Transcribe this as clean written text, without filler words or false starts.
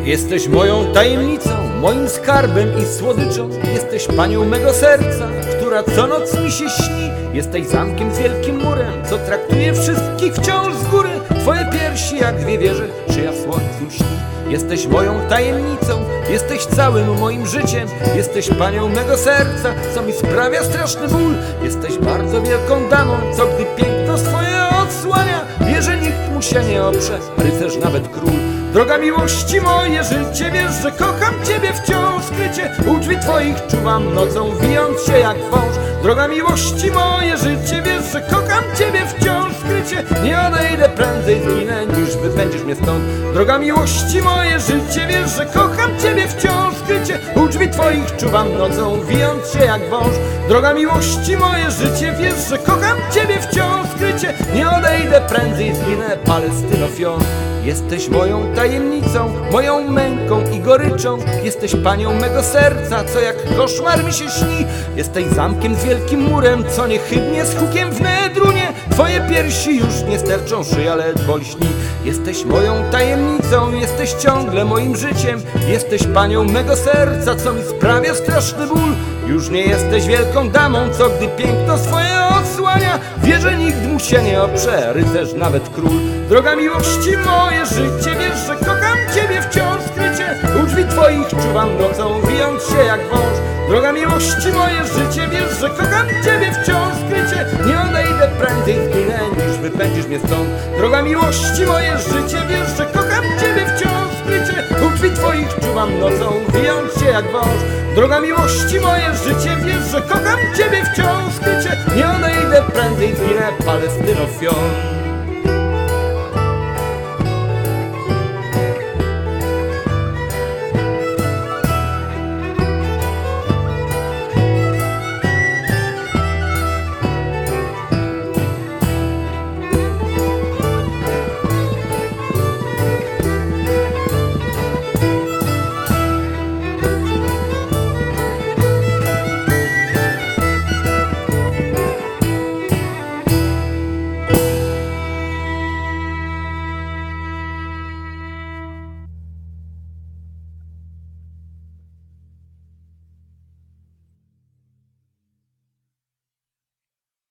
Jesteś moją tajemnicą, moim skarbem i słodyczą. Jesteś panią mego serca, która co noc mi się śni. Jesteś zamkiem z wielkim murem, co traktuje wszystkich wciąż z góry. Twoje piersi jak dwie wieże, szyja w słońcu śni. Jesteś moją tajemnicą, jesteś całym moim życiem. Jesteś panią mego serca, co mi sprawia straszny ból. Jesteś bardzo wielką damą, co gdy piękno swoje odsłania, wie, że nikt mu się nie oprze, rycerz nawet król. Droga miłości moje życie, wiesz, że kocham ciebie wciąż skrycie. U drzwi twoich czuwam nocą, wijąc się jak wąż. Droga miłości moje życie, wiesz, że kocham ciebie wciąż skrycie. Nie odejdę, prędzej zginę, niż wypędzisz mnie stąd. Droga miłości moje życie, wiesz, że kocham ciebie wciąż skrycie. U drzwi twoich czuwam nocą, wijąc się jak wąż. Droga miłości moje życie, wiesz, że kocham ciebie wciąż skrycie. Nie odejdę, prędzej zginę, Palestyno Fion. Jesteś moją tajemnicą, moją męką i goryczą. Jesteś panią mego serca, co jak koszmar mi się śni. Jesteś zamkiem z wielkim murem, co niechybnie z hukiem w Nedrunie. Twoje piersi już nie sterczą, szyja ledwo lśni. Jesteś moją tajemnicą, jesteś ciągle moim życiem. Jesteś panią mego serca, co mi sprawia straszny ból. Już nie jesteś wielką damą, co gdy piękno swoje odsłania, wie, że nikt mu się nie oprze, rycerz nawet król. Droga miłości moje życie, wiesz, że kocham ciebie wciąż skrycie. U drzwi twoich czuwam nocą, wijąc się jak wąż. Droga miłości moje życie, wiesz, że kocham ciebie wciąż skrycie. Nie odejdę, prędzej zginę, niż wypędzisz mnie stąd. Droga miłości moje życie, wiesz, że kocham ciebie wciąż skrycie. U drzwi twoich czuwam nocą, wijąc się jak wąż. Droga miłości moje życie, wiesz, że kocham ciebie wciąż skrycie. Nie odejdę, prędzej zginę, Palestyno Fion.